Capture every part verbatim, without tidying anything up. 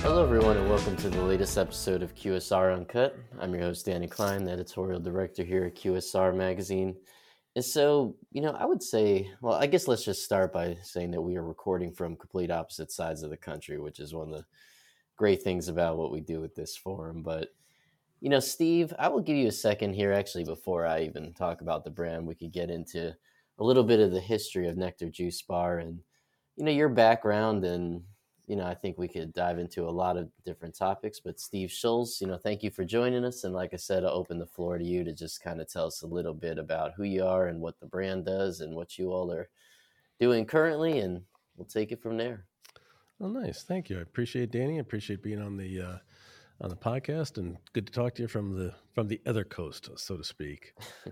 Hello, everyone, and welcome to the latest episode of Q S R Uncut. I'm your host, Danny Klein, the editorial director here at Q S R Magazine. And so, you know, I would say, well, I guess let's just start by saying that we are recording from complete opposite sides of the country, which is one of the great things about what we do with this forum. But, you know, Steve, I will give you a second here, actually, before I even talk about the brand. We could get into a little bit of the history of Nectar Juice Bar and, you know, your background, and you know, I think we could dive into a lot of different topics. But Steve Schultz, you know, thank you for joining us. And like I said, I'll open the floor to you to just kind of tell us a little bit about who you are and what the brand does and what you all are doing currently, and we'll take it from there. Oh, nice. Thank you. I appreciate it, Danny. I appreciate being on the uh, on the podcast, and good to talk to you from the from the other coast, so to speak.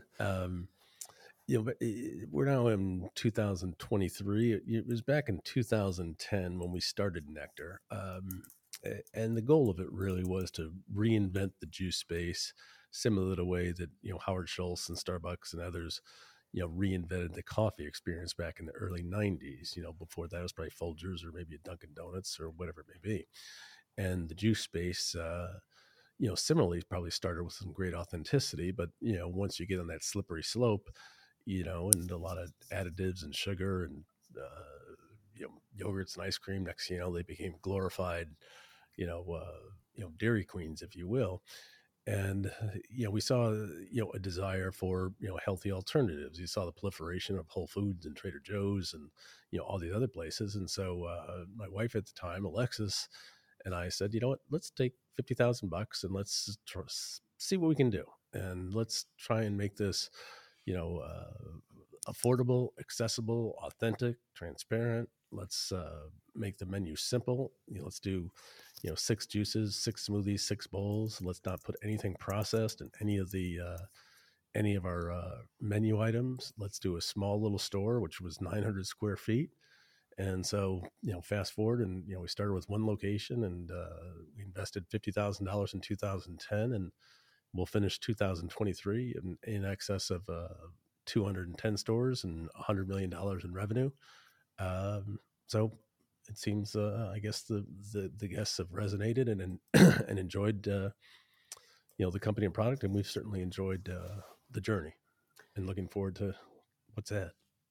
um, you know, but we're now in two thousand twenty-three. It was back in two thousand ten when we started Nectar, um, and the goal of it really was to reinvent the juice space, similar to the way that you know Howard Schultz and Starbucks and others, you know, reinvented the coffee experience back in the early nineties. You know, before that it was probably Folgers or maybe a Dunkin' Donuts or whatever it may be, and the juice space. Uh, you know, similarly, probably started with some great authenticity, but you know, once you get on that slippery slope, you know, and a lot of additives and sugar and, uh, you know, yogurts and ice cream. Next, you know, they became glorified, you know, uh, you know, Dairy Queens, if you will. And, you know, we saw, you know, a desire for, you know, healthy alternatives. You saw the proliferation of Whole Foods and Trader Joe's and, you know, all these other places. And so uh, my wife at the time, Alexis, and I said, you know what, let's take fifty thousand bucks and let's tr- see what we can do. And let's try and make this, you know, uh, affordable, accessible, authentic, transparent. Let's uh, make the menu simple. You know, let's do, you know, six juices, six smoothies, six bowls. Let's not put anything processed in any of the uh, any of our uh, menu items. Let's do a small little store, which was nine hundred square feet. And so, you know, fast forward, and you know, we started with one location, and uh, we invested fifty thousand dollars in two thousand ten, and we'll finish two thousand twenty-three in, in excess of uh, two hundred ten stores and one hundred million dollars in revenue. Um, so it seems, uh, I guess the, the, the guests have resonated and and enjoyed, uh, you know, the company and product, and we've certainly enjoyed uh, the journey, and looking forward to what's ahead.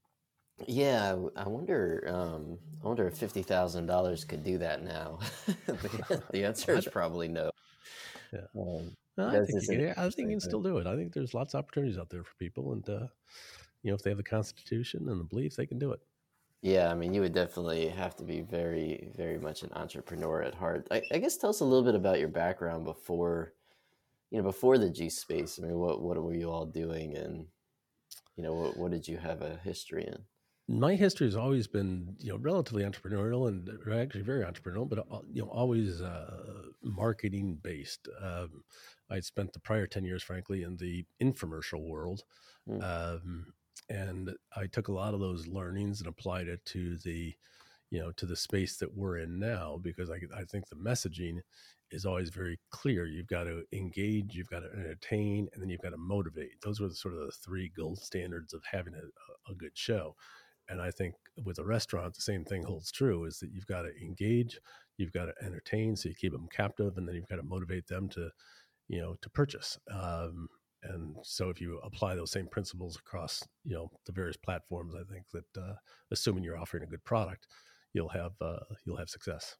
Yeah, I wonder. Um, I wonder if fifty thousand dollars could do that now. the, the answer is probably no. Yeah. Um, No, I that's think just you an can. I think you interesting can thing. still do it. I think there's lots of opportunities out there for people, and uh, you know, if they have the constitution and the belief, they can do it. Yeah, I mean, you would definitely have to be very, very much an entrepreneur at heart. I, I guess tell us a little bit about your background before, you know, before the juice space. I mean, what what were you all doing, and you know, what what did you have a history in? My history has always been, you know, relatively entrepreneurial and actually very entrepreneurial, but uh, you know, always uh, marketing based. Um, I'd spent the prior ten years, frankly, in the infomercial world. Hmm. Um, and I took a lot of those learnings and applied it to the, you know, to the space that we're in now, because I, I think the messaging is always very clear. You've got to engage, you've got to entertain, and then you've got to motivate. Those were the, sort of the three gold standards of having a, a good show. And I think with a restaurant, the same thing holds true, is that you've got to engage, you've got to entertain, so you keep them captive, and then you've got to motivate them to, you know, to purchase. Um, and so if you apply those same principles across, you know, the various platforms, I think that uh, assuming you're offering a good product, you'll have, uh, you'll have success.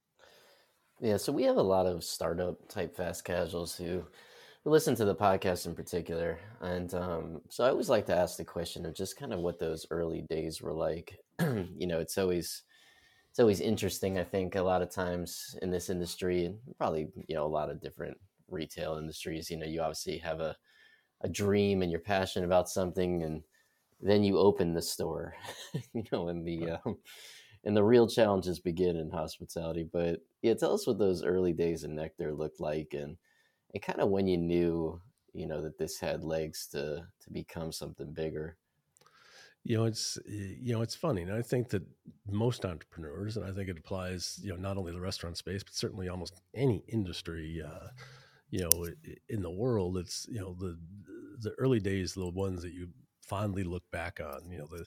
Yeah, so we have a lot of startup type fast casuals who listen to the podcast in particular, and um, so I always like to ask the question of just kind of what those early days were like. You know, it's always it's always interesting. I think a lot of times in this industry, and probably you know a lot of different retail industries, you know, you obviously have a a dream and you're passionate about something, and then you open the store, you know, and the um, and the real challenges begin in hospitality. But yeah, tell us what those early days in Nectar looked like, and and kind of when you knew, you know, that this had legs to to become something bigger. You know, it's you know, it's funny, and I think that most entrepreneurs, and I think it applies, you know, not only the restaurant space, but certainly almost any industry, uh, you know, in the world, it's you know the the early days, the ones that you fondly look back on. You know, the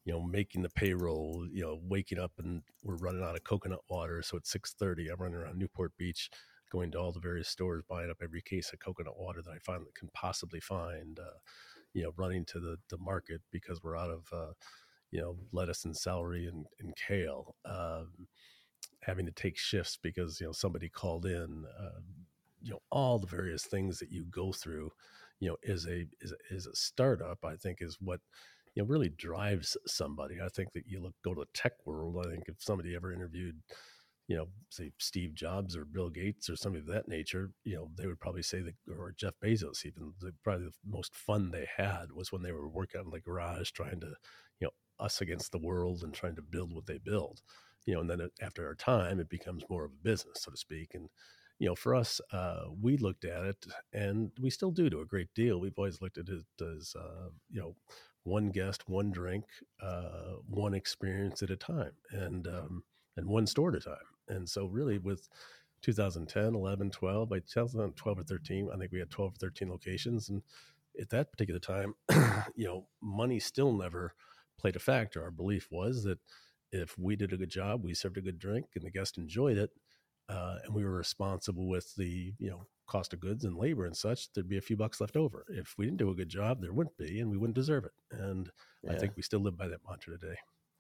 you know, making the payroll, you know, waking up and we're running out of coconut water. So at six thirty, I'm running around Newport Beach, going to all the various stores, buying up every case of coconut water that I find that can possibly find, uh, you know, running to the, the market because we're out of, uh, you know, lettuce and celery and, and kale, um, having to take shifts because, you know, somebody called in, uh, you know, all the various things that you go through, you know, is a, is, is a startup, I think is what, you know, really drives somebody. I think that you look, go to the tech world. I think if somebody ever interviewed, you know, say Steve Jobs or Bill Gates or somebody of that nature, you know, they would probably say that, or Jeff Bezos, even the, probably the most fun they had was when they were working out in the garage, trying to, you know, us against the world and trying to build what they build, you know, and then after our time, it becomes more of a business, so to speak. And, you know, for us, uh, we looked at it and we still do to a great deal. We've always looked at it as, uh, you know, one guest, one drink, uh, one experience at a time, and, um, and one store at a time. And so really with two thousand ten, eleven, twelve, by two thousand twelve or thirteen, I think we had twelve or thirteen locations. And at that particular time, you know, money still never played a factor. Our belief was that if we did a good job, we served a good drink and the guest enjoyed it, uh, and we were responsible with the, you know, cost of goods and labor and such, there'd be a few bucks left over. If we didn't do a good job, there wouldn't be, and we wouldn't deserve it. And I Yeah. think we still live by that mantra today.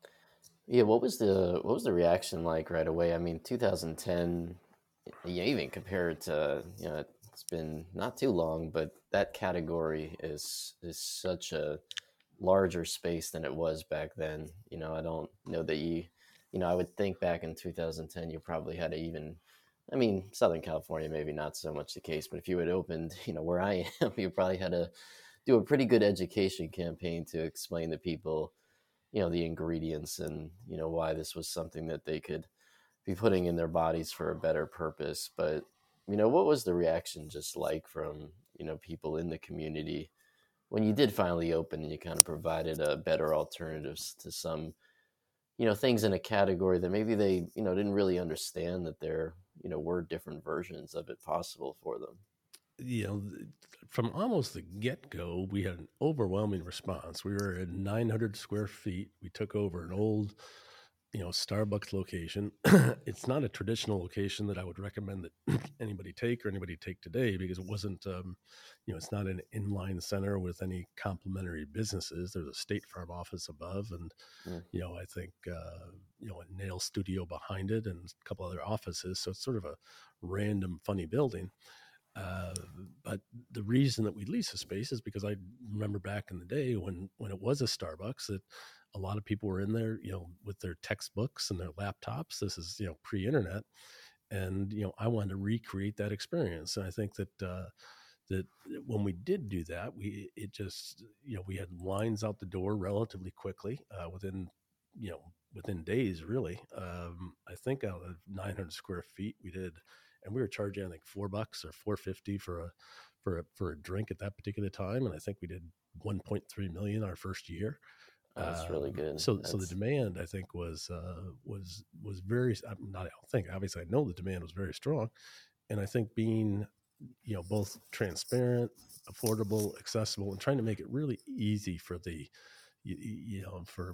Yeah, what was the what was the reaction like right away? I mean, two thousand ten, yeah, even compared to, you know, it's been not too long, but that category is is such a larger space than it was back then. You know, I don't know that you, you know, I would think back in two thousand ten, you probably had to even, I mean, Southern California, maybe not so much the case, but if you had opened, you know, where I am, you probably had to do a pretty good education campaign to explain to people, you know, the ingredients and, you know, why this was something that they could be putting in their bodies for a better purpose. But, you know, what was the reaction just like from, you know, people in the community when you did finally open and you kind of provided a better alternatives to some, you know, things in a category that maybe they, you know, didn't really understand that there, you know, were different versions of it possible for them? You know, from almost the get-go, we had an overwhelming response. We were at nine hundred square feet. We took over an old, you know, Starbucks location. It's not a traditional location that I would recommend that anybody take or anybody take today because it wasn't, um, you know, it's not an inline center with any complementary businesses. There's a State Farm office above, and Mm. you know, I think uh, you know, a nail studio behind it, and a couple other offices. So it's sort of a random, funny building. Uh, but the reason that we lease a space is because I remember back in the day when when it was a Starbucks that a lot of people were in there, you know, with their textbooks and their laptops. This is, you know, pre-internet, and you know, I wanted to recreate that experience. And I think that uh, that when we did do that, we it just, you know, we had lines out the door relatively quickly, uh, within, you know, within days, really. Um, I think out of nine hundred square feet, we did, and we were charging I think four bucks or four fifty for a for a for a drink at that particular time, and I think we did one point three million our first year. Oh, that's really Um, good. so so the That's, demand I think was uh, was was very, I'm not I don't think obviously I know the demand was very strong, and I think being, you know, both transparent, affordable, accessible, and trying to make it really easy for the, you, you know, for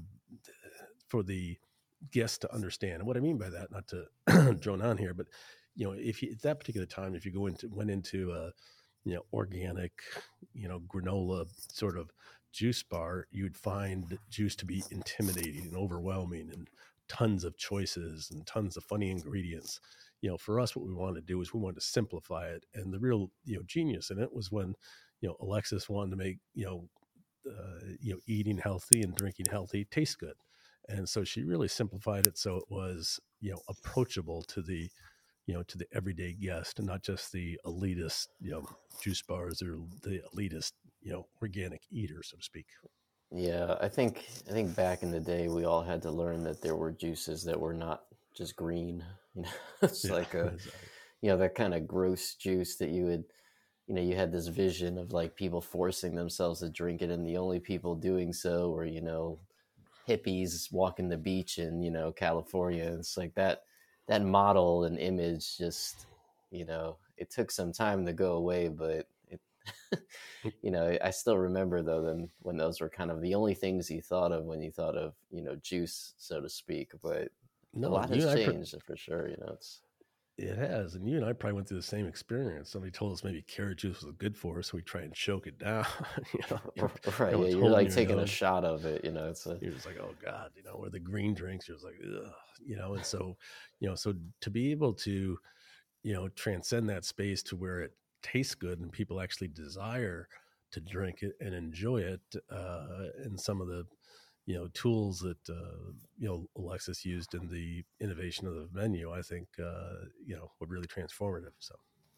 for the guest to understand. And what I mean by that, not to drone on here, but you know, if you, at that particular time, if you go into went into a, you know, organic, you know, granola sort of juice bar, you'd find juice to be intimidating and overwhelming, and tons of choices and tons of funny ingredients. You know, for us, what we wanted to do is we wanted to simplify it, and the real, you know, genius in it was when, you know, Alexis wanted to make, you know, uh, you know, eating healthy and drinking healthy taste good. And so she really simplified it so it was, you know, approachable to the, you know, to the everyday guest, and not just the elitist, you know, juice bars or the elitist, you know, organic eater, so to speak. yeah, I think I think back in the day we all had to learn that there were juices that were not just green. You know, it's Yeah, like a, exactly. you know, that kind of gross juice that you would, you know, you had this vision of like people forcing themselves to drink it, and the only people doing so were, you know, hippies walking the beach in, you know, California. It's like that that model and image just, you know, it took some time to go away, but it you know, I still remember though them when those were kind of the only things you thought of when you thought of, you know, juice, so to speak. But a No, lot and you has and I, pr- changed for sure. You know, it's it has, and you and I probably went through the same experience. Somebody told us maybe carrot juice was good for us, so we try and choke it down. you know, you're, right. Yeah, everyone's you're holding like your taking a nose. shot of it. You know, it's a You're just like, oh God, you know, or the green drinks. You're just like, ugh, you know, and so, you know, so to be able to, you know, transcend that space to where it tastes good and people actually desire to drink it and enjoy it, uh, and some of the, you know, tools that, uh, you know, Alexis used in the innovation of the menu, I think, uh, you know, were really transformative. So,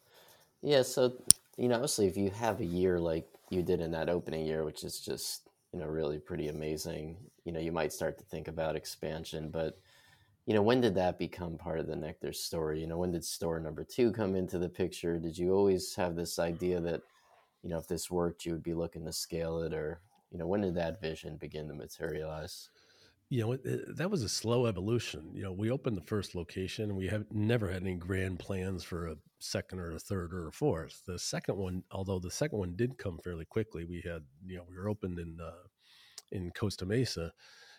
yeah. So you know, obviously, if you have a year like you did in that opening year, which is just you know really pretty amazing, you know, you might start to think about expansion. But you know, when did that become part of the Nectar story? You know, when did store number two come into the picture? Did you always have this idea that, you know, if this worked, you would be looking to scale it? Or, you know, when did that vision begin to materialize? you know, it, it- that was a slow evolution. You know, we opened the first location and we have never had any grand plans for a second or a third or a fourth. The second one, although the second one did come fairly quickly, we had, you know, we were opened in, uh, in Costa Mesa,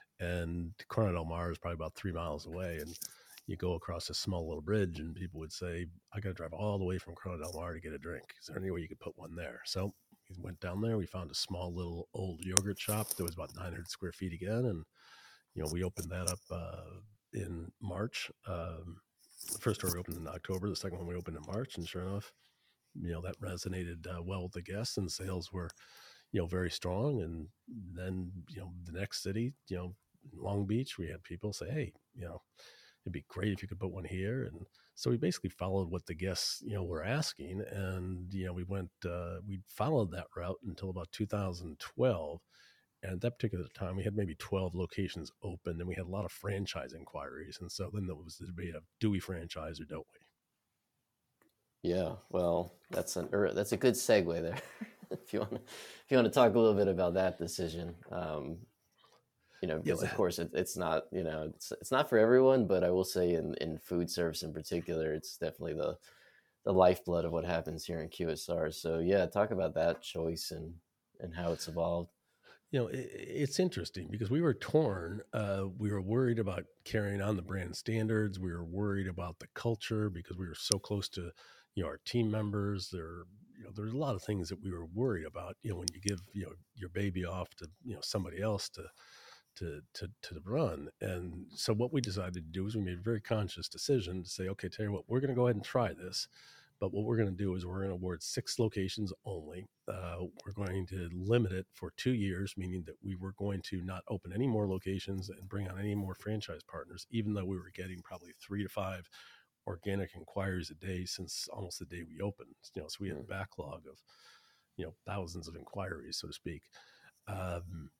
and Corona del Mar is probably about three miles away. And you go across a small little bridge and people would say, I got to drive all the way from Corona del Mar to get a drink. Is there any way you could put one there? So we went down there. We found a small little old yogurt shop that was about nine hundred square feet again. And, you know, we opened that up uh, in March. Um, the first store we opened in October. The second one we opened in March. And sure enough, you know, that resonated uh, well with the guests, and sales were, you know, very strong. And then, you know, the next city, you know, Long Beach, we had people say, hey, you know, it'd be great if you could put one here. And so we basically followed what the guests, you know, were asking. And, you know, we went, uh, we followed that route until about two thousand twelve. And at that particular time, we had maybe twelve locations open, and we had a lot of franchise inquiries. And so then there was the debate of, do we franchise or don't we? Yeah, well, that's an er, that's a good segue there. if you want to, if you want to talk a little bit about that decision, um, you know, You because know, of course it, it's not, you know, it's it's not for everyone, but I will say in in food service in particular, it's definitely the the lifeblood of what happens here in Q S R. So yeah, talk about that choice and and how it's evolved. you know, it, it's interesting because we were torn. Uh, we were worried about carrying on the brand standards. We were worried about the culture because we were so close to, you know, our team members. There, you know, there's a lot of things that we were worried about. You know, when you give, you know, your baby off to, you know, somebody else to, to, to, to run. And so what we decided to do is we made a very conscious decision to say, okay, tell you what, we're going to go ahead and try this. But what we're going to do is we're going to award six locations only. Uh, we're going to limit it for two years, meaning that we were going to not open any more locations and bring on any more franchise partners, even though we were getting probably three to five organic inquiries a day since almost the day we opened. You know, so we had a Mm. backlog of, you know, thousands of inquiries, so to speak. Um,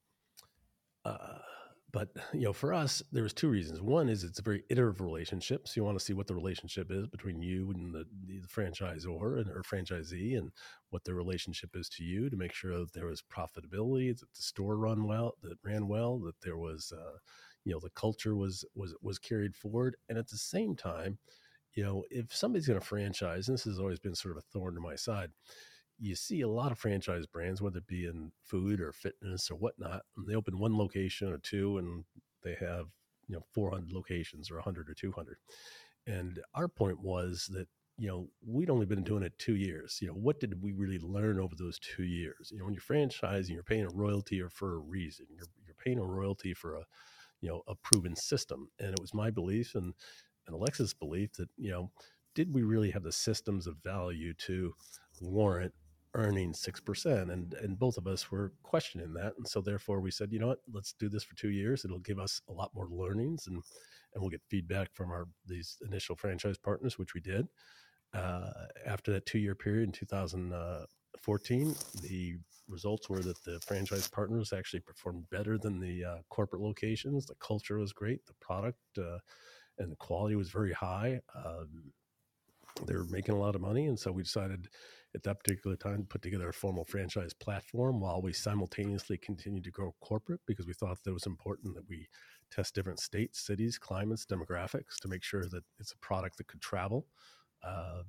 uh, but you know, for us, there was two reasons. One is it's a very iterative relationship, so you want to see what the relationship is between you and the, the franchisor and or franchisee, and what the relationship is to you, to make sure that there was profitability, that the store run well, that ran well, that there was, uh, you know, the culture was was was carried forward, and at the same time, you know, if somebody's going to franchise, and this has always been sort of a thorn to my side, you see a lot of franchise brands, whether it be in food or fitness or whatnot, and they open one location or two, and they have, you know, four hundred locations or one hundred or two hundred. And our point was that, you know, we'd only been doing it two years. You know, what did we really learn over those two years? You know, when you're franchising, you're paying a royalty or for a reason. You're you're paying a royalty for a, you know, a proven system. And it was my belief and and Alexis' belief that, you know, did we really have the systems of value to warrant earning six percent? And and both of us were questioning that. And so therefore we said, you know what, let's do this for two years. It'll give us a lot more learnings, and and we'll get feedback from our these initial franchise partners, which we did. Uh, after that two year period in two thousand fourteen, the results were that the franchise partners actually performed better than the uh, corporate locations. The culture was great. The product uh, and the quality was very high. Um, they were making a lot of money. And so we decided at that particular time to put together a formal franchise platform while we simultaneously continued to grow corporate, because we thought that it was important that we test different states, cities, climates, demographics to make sure that it's a product that could travel. Um,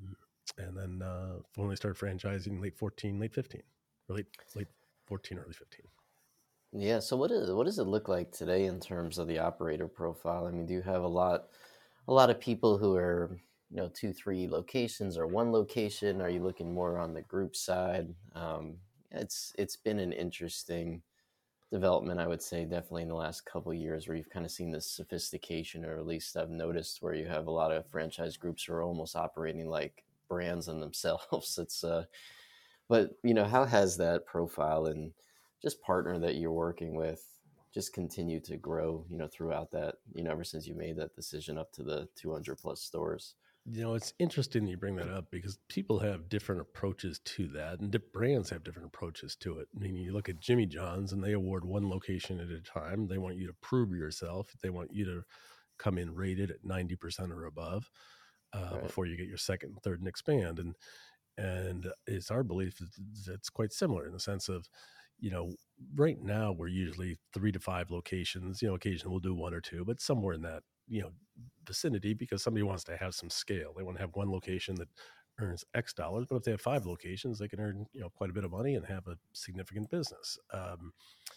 and then uh, finally started franchising late fourteen, late fifteen, or late late fourteen, early fifteen. Yeah. So what is what does it look like today in terms of the operator profile? I mean, do you have a lot a lot of people who are, you know, two, three locations or one location? Are you looking more on the group side? Um, it's it's been an interesting development, I would say, definitely in the last couple of years, where you've kind of seen this sophistication, or at least I've noticed, where you have a lot of franchise groups who are almost operating like brands in themselves. It's uh, but you know, how has that profile and just partner that you're working with just continue to grow, you know, throughout that, you know, ever since you made that decision up to the two hundred plus stores? You know, it's interesting that you bring that up because people have different approaches to that, and di- brands have different approaches to it. I mean, you look at Jimmy John's, and they award one location at a time. They want you to prove yourself. They want you to come in rated at ninety percent or above uh, Right. before you get your second, third, and expand. And and it's our belief that it's quite similar in the sense of, you know, right now we're usually three to five locations. You know, occasionally we'll do one or two, but somewhere in that, you know, vicinity, because somebody wants to have some scale. They want to have one location that earns X dollars, but if they have five locations, they can earn, you know, quite a bit of money and have a significant business. Um,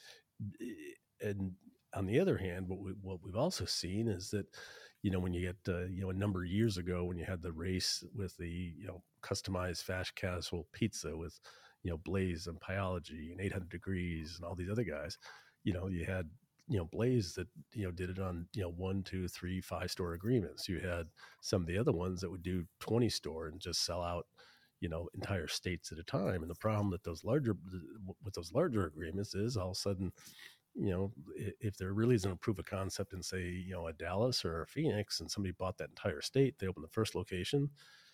and on the other hand, what we what we've also seen is that, you know, when you get uh, you know, a number of years ago, when you had the race with the, you know, customized fast casual pizza with, you know, Blaze and Pyology and eight hundred Degrees and all these other guys, you know, you had, you know, Blaze that, you know, did it on, you know, one, two, three, five store agreements. You had some of the other ones that would do twenty store and just sell out, you know, entire states at a time. And the problem that those larger with those larger agreements is all of a sudden, you know, if there really isn't a proof of concept in, say, you know, a Dallas or a Phoenix, and somebody bought that entire state, they open the first location,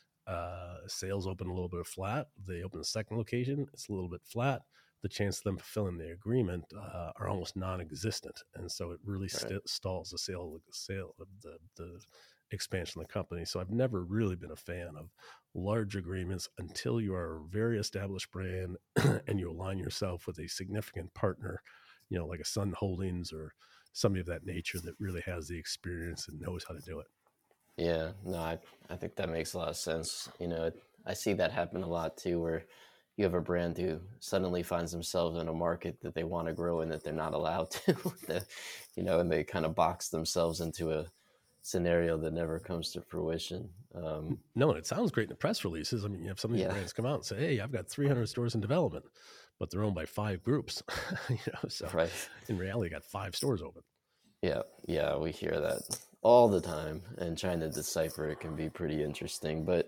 uh, sales open a little bit flat. They open the second location, it's a little bit flat. The chance of them fulfilling the agreement uh, are almost non-existent, and so it really Right. st- stalls the sale, the sale of the the expansion of the company. So I've never really been a fan of large agreements until you are a very established brand and you align yourself with a significant partner, you know, like a Sun Holdings or somebody of that nature that really has the experience and knows how to do it. Yeah, no, I, I think that makes a lot of sense. You know, it, I see that happen a lot too, where you have a brand who suddenly finds themselves in a market that they want to grow in that they're not allowed to, the, you know, and they kind of box themselves into a scenario that never comes to fruition. Um, No, and it sounds great in the press releases. I mean, you have some of these yeah, brands come out and say, "Hey, I've got three hundred stores in development," but they're owned by five groups. you know, so right. in reality, you got five stores open. Yeah, yeah, we hear that all the time, and trying to decipher it can be pretty interesting. But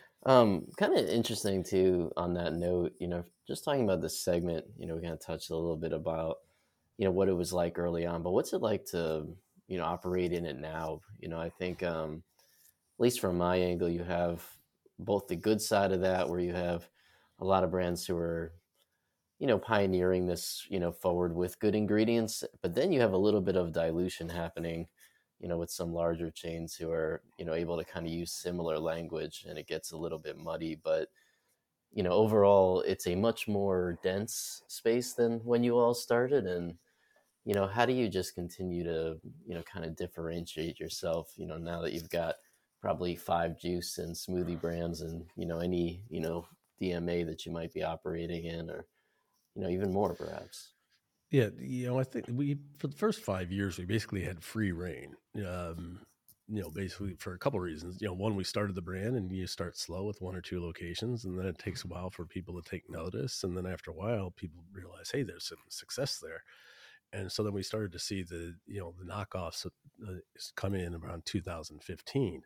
um, kind of interesting too. On that note, you know, just talking about this segment, you know, we kind of touched a little bit about, you know, what it was like early on. But what's it like to, you know, operate in it now? You know, I think um, at least from my angle, you have both the good side of that, where you have a lot of brands who are, you know, pioneering this, you know, forward with good ingredients. But then you have a little bit of dilution happening, you know, with some larger chains who are, you know, able to kind of use similar language, and it gets a little bit muddy. But, you know, overall, it's a much more dense space than when you all started. And, you know, how do you just continue to, you know, kind of differentiate yourself, you know, now that you've got probably five juice and smoothie brands, and, you know, any, you know, D M A that you might be operating in, or, you know, even more perhaps. Yeah, you know, I think we for the first five years we basically had free reign. Um, you know, basically for a couple of reasons. You know, one, we started the brand, and you start slow with one or two locations, and then it takes a while for people to take notice, and then after a while, people realize, hey, there's some success there. And so then we started to see the, you know, the knockoffs uh, come in around two thousand fifteen.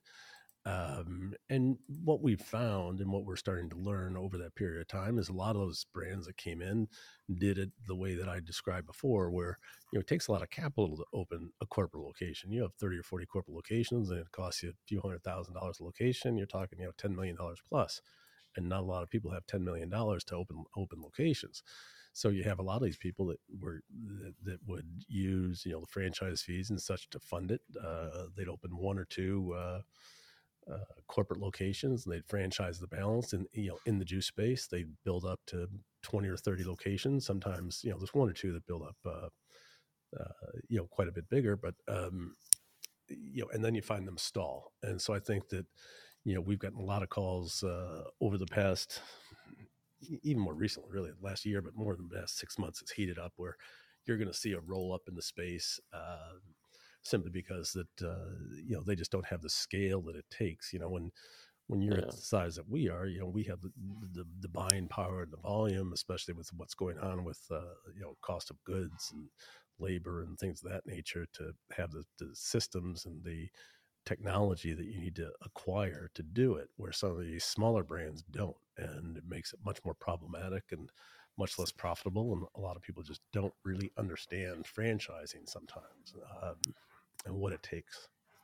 Um, and what we've found and what we're starting to learn over that period of time is a lot of those brands that came in did it the way that I described before, where, you know, it takes a lot of capital to open a corporate location. You have thirty or forty corporate locations, and it costs you a few hundred thousand dollars a location. You're talking, you know, ten million dollars plus. And not a lot of people have ten million dollars to open open locations. So you have a lot of these people that were that, that would use, you know, the franchise fees and such to fund it. Uh, they'd open one or two uh, uh, corporate locations, and they'd franchise the balance. And, you know, in the juice space, they'd build up to twenty or thirty locations. Sometimes, you know, there's one or two that build up, uh, uh, you know, quite a bit bigger. But um, you know, and then you find them stall. And so I think that, you know, we've gotten a lot of calls uh, over the past, e- even more recently, really last year, but more than the past six months, it's heated up where you're going to see a roll up in the space. Uh, simply because that uh, you know they just don't have the scale that it takes. You know, when when you're at Yeah. the size that we are, you know, we have the the, the buying power and the volume, especially with what's going on with uh, you know cost of goods and labor and things of that nature, to have the, the systems and the technology that you need to acquire to do it, where some of these smaller brands don't, and it makes it much more problematic and much less profitable. And a lot of people just don't really understand franchising sometimes, um, and what it takes.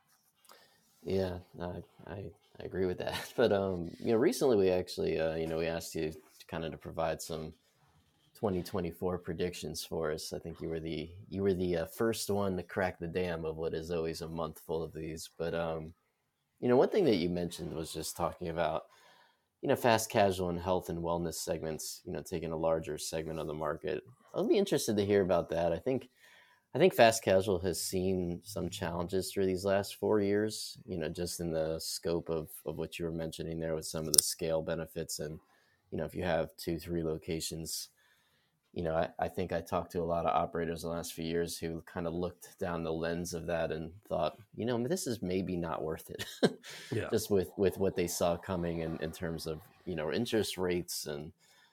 Yeah, no, I, I I agree with that. But um, you know, recently we actually uh, you know, we asked you kind of to provide some twenty twenty-four predictions for us. I think you were the you were the uh, first one to crack the dam of what is always a month full of these. But um, you know, one thing that you mentioned was just talking about, you know, fast casual and health and wellness segments, you know, taking a larger segment of the market. I'll be interested to hear about that. I think I think fast casual has seen some challenges through these last four years, you know, just in the scope of, of what you were mentioning there with some of the scale benefits. And, you know, if you have two, three locations, you know, I, I think I talked to a lot of operators the last few years who kind of looked down the lens of that and thought, you know, this is maybe not worth it, Yeah. just with, with what they saw coming in, in terms of, you know, interest rates and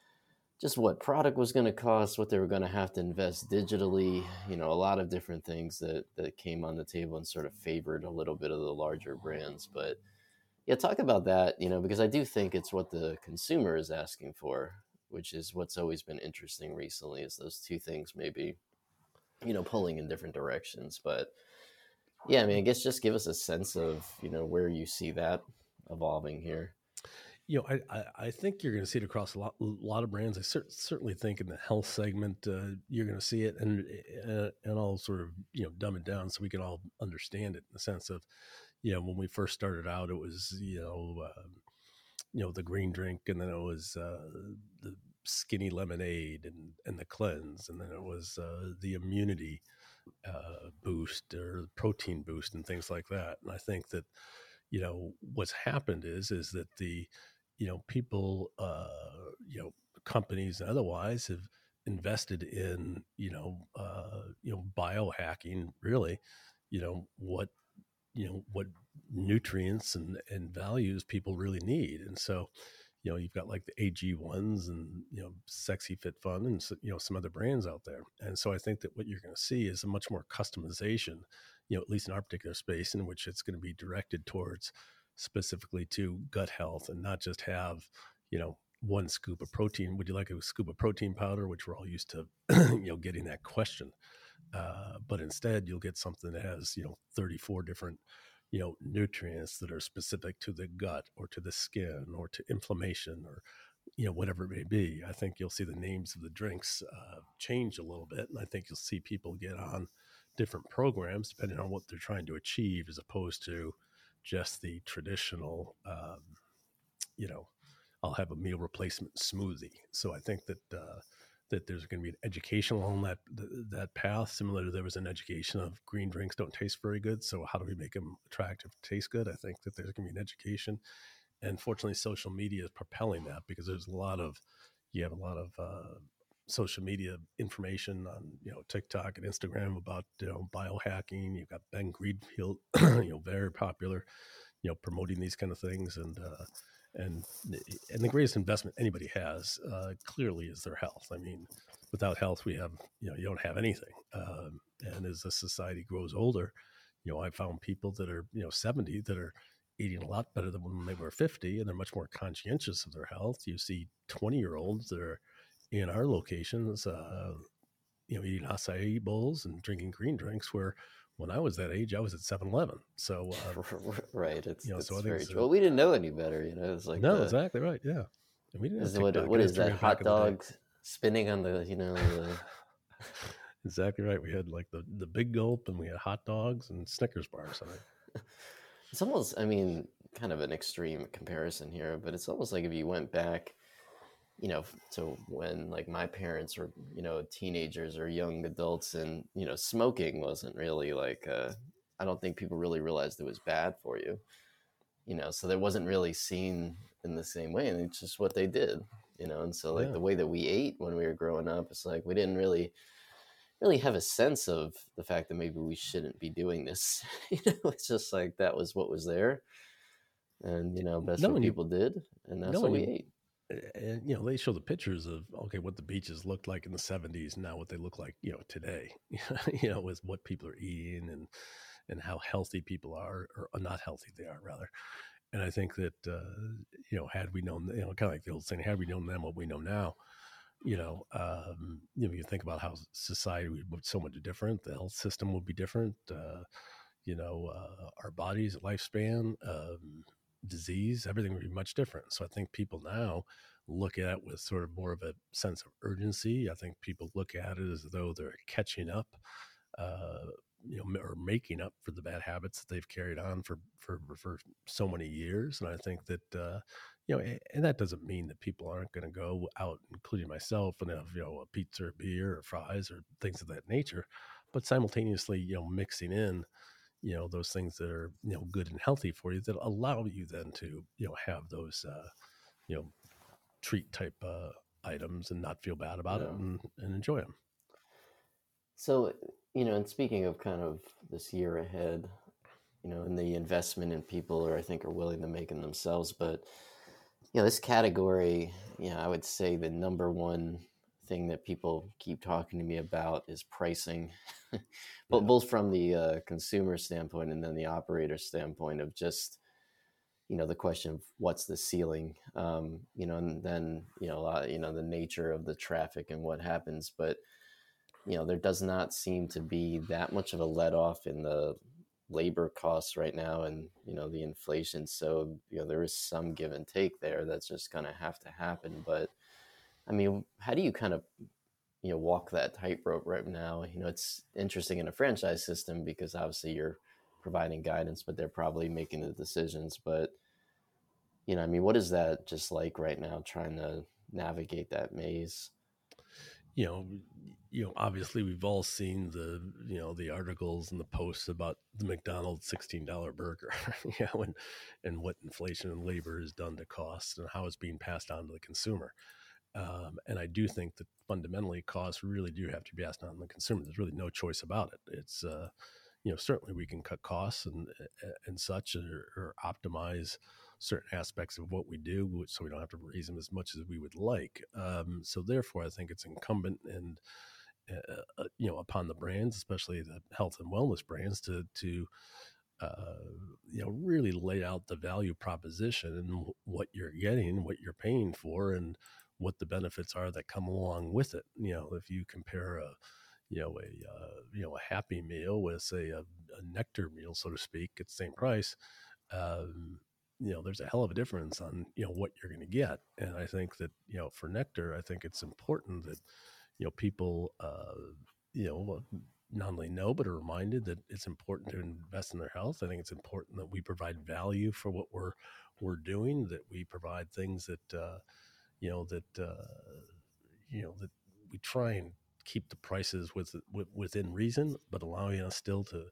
just what product was going to cost, what they were going to have to invest digitally, you know, a lot of different things that, that came on the table and sort of favored a little bit of the larger brands. But yeah, talk about that, you know, because I do think it's what the consumer is asking for, which is what's always been interesting recently, is those two things maybe, you know, pulling in different directions. But yeah, I mean, I guess just give us a sense of, you know, where you see that evolving here. You know, I, I, I think you're going to see it across a lot, a lot of brands. I cer- certainly think in the health segment, uh, you're going to see it, and uh, and I'll sort of you know dumb it down so we can all understand it in the sense of, you know, when we first started out, it was you know uh, you know the green drink, and then it was uh, the skinny lemonade and and the cleanse, and then it was uh, the immunity uh, boost or protein boost and things like that. And I think that you know what's happened is is that the you know people uh, you know companies and otherwise have invested in you know uh, you know biohacking, really, you know what you know what nutrients and and values people really need. And so you know you've got like the A G ones and you know Sexy Fit Fun and so, you know some other brands out there. And so I think that what you're going to see is a much more customization, you know at least in our particular space, in which it's going to be directed towards specifically to gut health, and not just have you know one scoop of protein. Would you like a scoop of protein powder, which we're all used to you know getting that question. Uh, but instead, you'll get something that has, you know, thirty-four different, you know, nutrients that are specific to the gut or to the skin or to inflammation or, you know, whatever it may be. I think you'll see the names of the drinks uh, change a little bit. And I think you'll see people get on different programs depending on what they're trying to achieve, as opposed to just the traditional, um, you know, I'll have a meal replacement smoothie. So I think that, uh, that there's going to be an education along that that path. Similar to there was an education of green drinks don't taste very good, so how do we make them attractive to taste good? I think that there's going to be an education, and fortunately, social media is propelling that, because there's a lot of you have a lot of uh, social media information on you know TikTok and Instagram about you know biohacking. You've got Ben Greenfield, you know, very popular, you know, promoting these kind of things, and uh, and and the greatest investment anybody has uh, clearly is their health. I mean, without health, we have you know you don't have anything. Um, and as the society grows older, you know, I found people that are you know seventy that are eating a lot better than when they were fifty, and they're much more conscientious of their health. You see twenty year olds that are in our locations, uh, you know, eating acai bowls and drinking green drinks, where when I was that age, I was at seven eleven. So, uh, Right. It's you know, so it's I think very it's true. a, Well, we didn't know any better, you know. It's like no, the exactly right. Yeah. And we didn't have is what TikTok what and is that Instagram back hot in the day. dog spinning on the, you know, the Exactly right. We had like the, the big gulp, and we had hot dogs and Snickers bars. I think. it's almost, I mean, kind of an extreme comparison here, but it's almost like if you went back, you know, to when like my parents were, you know, teenagers or young adults, and, you know, smoking wasn't really like uh I don't think people really realized it was bad for you. you know, so there wasn't really seen in the same way. And it's just what they did, you know. And so, like, Yeah. the way that we ate when we were growing up, it's like we didn't really, really have a sense of the fact that maybe we shouldn't be doing this. You know, it's just like that was what was there. And, you know, that's No, what and you, people did. And that's no, what and we you, ate. and you know, they show the pictures of okay, what the beaches looked like in the seventies, and now what they look like, you know, today. You know, with what people are eating and and how healthy people are, or not healthy they are, rather. And I think that uh, you know, had we known, you know, kind of like the old saying, had we known then what we know now, you know, um, you know, you think about how society would be so much different, the health system would be different, uh, you know, uh, our bodies, lifespan, um, disease, everything would be much different. So I think people now look at it with sort of more of a sense of urgency. I think people look at it as though they're catching up, uh, you know, or making up for the bad habits that they've carried on for for for so many years. And I think that uh, you know, and that doesn't mean that people aren't going to go out, including myself, and have, you know, a pizza or beer or fries or things of that nature, but simultaneously, you know, mixing in, you know, those things that are, you know, good and healthy for you that allow you then to, you know, have those, uh, you know, treat type uh, items and not feel bad about it, Yeah. and, and enjoy them. So, you know, and speaking of kind of this year ahead, you know, and the investment in people, or I think are willing to make in themselves, but you know, this category, you know, I would say the number one thing that people keep talking to me about is pricing, but Yeah. both from the uh, consumer standpoint and then the operator standpoint of just, you know, the question of what's the ceiling, um, you know, and then, you know, a lot, you know, the nature of the traffic and what happens. But, you know, there does not seem to be that much of a let off in the labor costs right now, and, you know, the inflation. So, you know, there is some give and take there that's just going to have to happen. But I mean, how do you kind of, you know, walk that tightrope right now? You know, it's interesting in a franchise system because obviously you're providing guidance, but they're probably making the decisions. But, you know, I mean, what is that just like right now, trying to navigate that maze? You know, you know, obviously we've all seen the, you know, the articles and the posts about the McDonald's sixteen dollar burger, you know, and, and what inflation and labor has done to costs and how it's being passed on to the consumer. Um, and I do think that fundamentally costs really do have to be passed on to the consumer. There's really no choice about it. It's, uh, you know, certainly we can cut costs and and such, or, or optimize certain aspects of what we do, so we don't have to raise them as much as we would like. Um, so therefore, I think it's incumbent and uh, uh, you know, upon the brands, especially the health and wellness brands, to to uh, you know, really lay out the value proposition and what you're getting, what you're paying for, and what the benefits are that come along with it. You know, if you compare a you know a uh, you know a Happy Meal with, say, a, a Nectar meal, so to speak, at the same price, um, you know, there's a hell of a difference on, you know, what you're going to get. And I think that, you know, for Nectar, I think it's important that, you know, people, uh, you know, not only know, but are reminded that it's important to invest in their health. I think it's important that we provide value for what we're, we're doing, that we provide things that, uh, you know, that, uh, you know, that we try and keep the prices with, with within reason, but allowing us still to,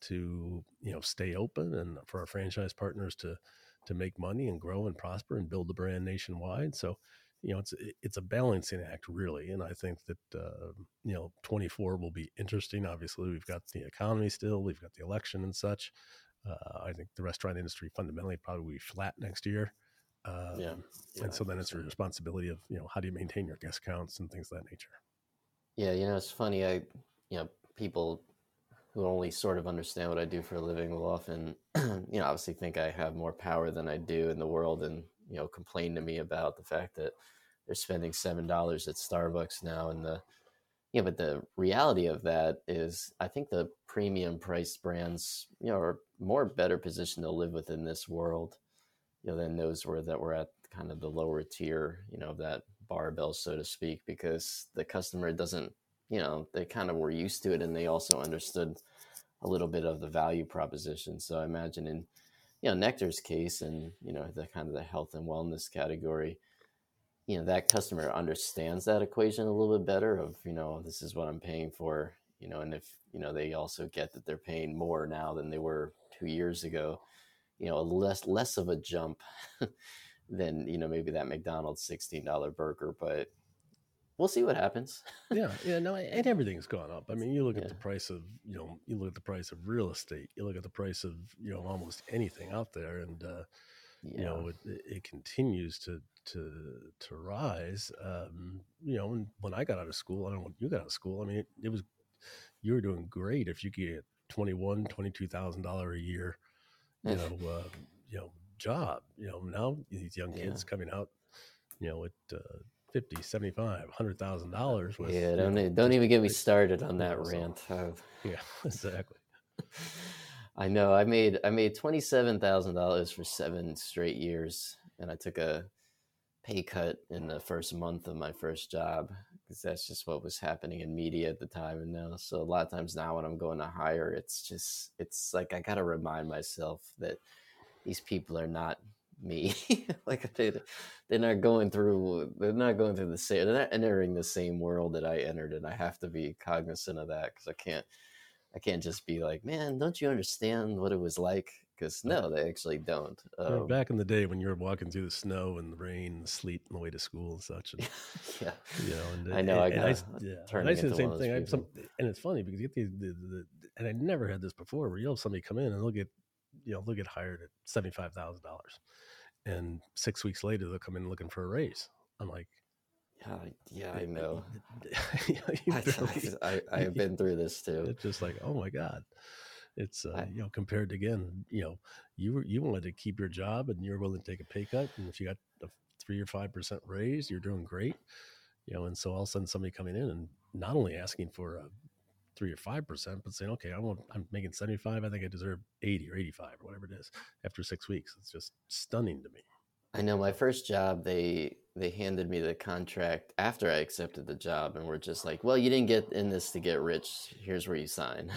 to, you know, stay open, and for our franchise partners to, to make money and grow and prosper and build the brand nationwide. So, you know, it's, it's a balancing act, really. And I think that, uh, you know, twenty-four will be interesting. Obviously we've got the economy still, we've got the election and such. Uh, I think the restaurant industry fundamentally probably will be flat next year. Yeah. Um, Yeah, and I so then think it's a so. responsibility of, you know, how do you maintain your guest counts and things of that nature. Yeah, you know, it's funny. I, you know, people who only sort of understand what I do for a living will often, you know, obviously think I have more power than I do in the world, and, you know, complain to me about the fact that they're spending seven dollars at Starbucks now. And the, yeah, but the reality of that is I think the premium priced brands, you know, are more better positioned to live within this world, you know, than those were that were at kind of the lower tier, you know, that barbell, so to speak, because the customer doesn't, you know, they kind of were used to it, and they also understood a little bit of the value proposition. So I imagine in, you know, Nectar's case, and, you know, the kind of the health and wellness category, you know, that customer understands that equation a little bit better of, you know, this is what I'm paying for, you know, and if, you know, they also get that they're paying more now than they were two years ago, you know, a less less of a jump than, you know, maybe that McDonald's sixteen dollar burger, but we'll see what happens. Yeah, yeah, no, and everything's gone up. I mean, you look at Yeah, the price of, you know, you look at the price of real estate, you look at the price of, you know, almost anything out there, and uh, you yeah, know, it, it continues to to to rise. Um, you know, and when I got out of school, I don't know when you got out of school. I mean, it, it was you were doing great if you could get twenty one, twenty two thousand dollar a year, you know, uh, you know, job. You know, now these young yeah. kids coming out, you know, at uh, fifty, seventy-five, one hundred thousand dollars with, Yeah, you don't know, e- don't just even get me like, started on you that know, so rant. I've- yeah, exactly. I know I made I made twenty seven thousand dollars for seven straight years, and I took a pay cut in the first month of my first job because that's just what was happening in media at the time. And now, so a lot of times now when I'm going to hire, it's just it's like I gotta remind myself that these people are not me. Like they they're not going through they're not going through the same they're not entering the same world that I entered, and I have to be cognizant of that because I can't I can't just be like, man, don't you understand what it was like? Because Yeah. no, they actually don't. I mean, Um, back in the day when you were walking through the snow and the rain and the sleet on the way to school and such, and yeah, you know, and I know. I and I got yeah, and I turning see the into one same of those thing. I have some, people. and it's funny because you get these, the, the, and I never had this before, where you'll have somebody come in and they'll get, you know, they'll get hired at seventy five thousand dollars, and six weeks later they'll come in looking for a raise. I'm like, Yeah, yeah, I know. you, know, you I, barely, I I have been through this too. it's just like, oh my god. It's uh, I, you know, compared to, again, you know, you were you wanted to keep your job and you're willing to take a pay cut, and if you got a three or five percent raise, you're doing great, you know. And so all of a sudden, somebody coming in and not only asking for a three or five percent, but saying, okay, I want I'm making seventy five, I think I deserve eighty or eighty five or whatever it is after six weeks. It's just stunning to me. I know my So first job, they they handed me the contract after I accepted the job, and were just like, "Well, you didn't get in this to get rich. Here's where you sign."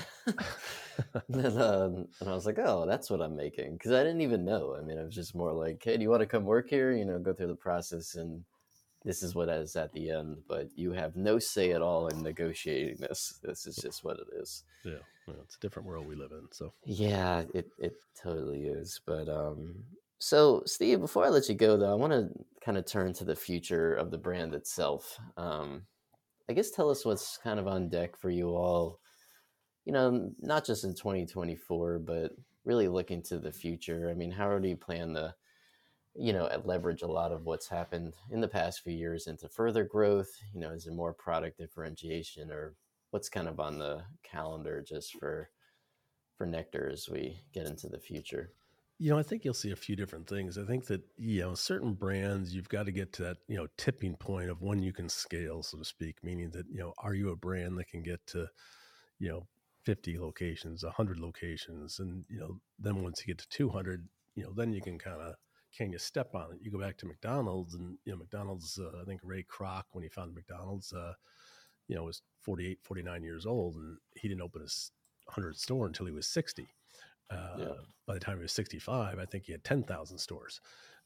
and, um, and I was like, "Oh, that's what I'm making," because I didn't even know. I mean, it was just more like, "Hey, do you want to come work here? You know, go through the process, and this is what is at the end. But you have no say at all in negotiating this. This is just what it is." yeah, well, it's a different world we live in. So Yeah, it it totally is. But um so Steve, before I let you go though, I want to kind of turn to the future of the brand itself. Um I guess tell us what's kind of on deck for you all, you know, not just in twenty twenty-four, but really looking to the future. I mean, how do you plan to, you know, leverage a lot of what's happened in the past few years into further growth? You know, is it more product differentiation, or what's kind of on the calendar just for for Nectar as we get into the future? you know, I think you'll see a few different things. I think that, you know, certain brands, you've got to get to that, you know, tipping point of when you can scale, so to speak, meaning that, you know, are you a brand that can get to, you know, fifty locations, one hundred locations? And, you know, then once you get to two hundred, you know, then you can kind of, can you step on it? You go back to McDonald's, and, you know, McDonald's, uh, I think Ray Kroc, when he founded McDonald's, uh, you know, was forty-eight, forty-nine years old, and he didn't open his hundredth store until he was sixty. Yeah. Uh, by the time he was sixty-five, I think he had ten thousand stores,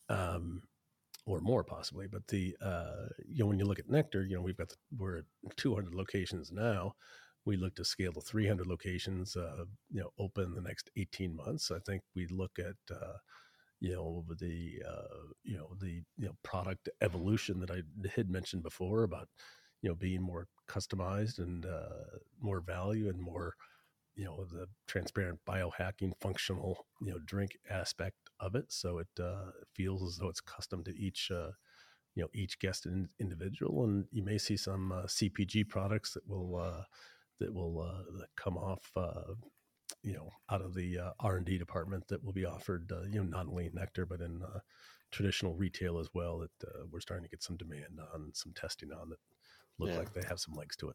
um, or more possibly. But the, uh, you know, when you look at Nectar, you know, we've got, the, we're at two hundred locations now. We look to scale to three hundred locations, uh, you know, open in the next eighteen months. I think we look at, uh, you know, the, uh, you know, the, you know, product evolution that I had mentioned before about, you know, being more customized and uh, more value and more, you know, the transparent biohacking functional, you know, drink aspect of it. So it uh, feels as though it's custom to each, uh, you know, each guest and individual. And you may see some uh, C P G products that will, uh, that will uh, come off, uh, you know, out of the uh, R and D department that will be offered, uh, you know, not only in Nectar, but in uh, traditional retail as well, that uh, we're starting to get some demand on, some testing on, that look Yeah. like they have some legs to it.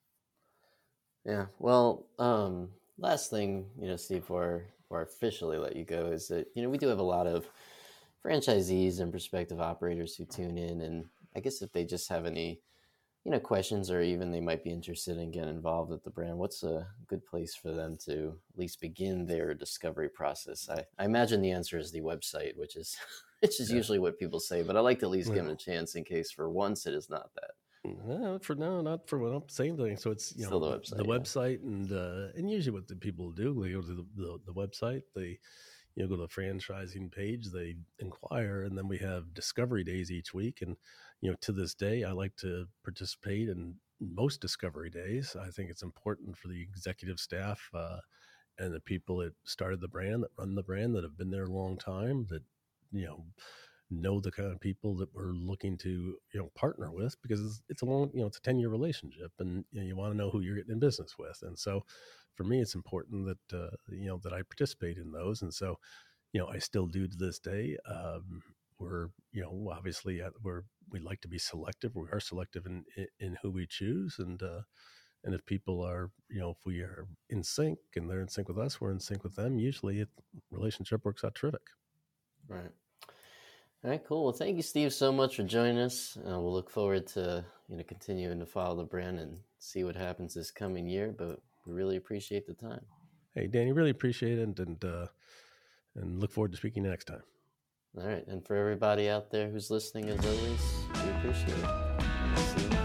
Yeah. Well, um, last thing, you know, Steve, before, before I officially let you go, is that, you know, we do have a lot of franchisees and prospective operators who tune in. And I guess if they just have any, you know, questions, or even they might be interested in getting involved with the brand, what's a good place for them to at least begin their discovery process? I, I imagine the answer is the website, which is which is Yeah. usually what people say, but I like to at least Yeah. give them a chance in case for once it is not that. No, for no, not for well, same thing. So it's, you Still know, the the, website, the yeah. website, and uh, and usually what the people do, they go to the, the, the website, they, you know, go to the franchising page, they inquire, and then we have discovery days each week. And, you know, to this day, I like to participate in most discovery days. I think it's important for the executive staff uh, and the people that started the brand, that run the brand, that have been there a long time, that, you know, know the kind of people that we're looking to, you know, partner with, because it's, it's a long, you know, it's a ten year relationship, and you know, you want to know who you're getting in business with. And so for me, it's important that, uh, you know, that I participate in those. And so, you know, I still do to this day. Um, we're, you know, obviously uh, we're, we like to be selective. We are selective in, in, in who we choose. And, uh, and if people are, you know, if we are in sync and they're in sync with us, we're in sync with them. Usually it relationship works out terrific. Right. All right, cool. Well, thank you, Steve, so much for joining us. Uh, we'll look forward to, you know, continuing to follow the brand and see what happens this coming year, but we really appreciate the time. Hey, Danny, really appreciate it, and uh, and look forward to speaking next time. All right, and for everybody out there who's listening, as always, we appreciate it. See you.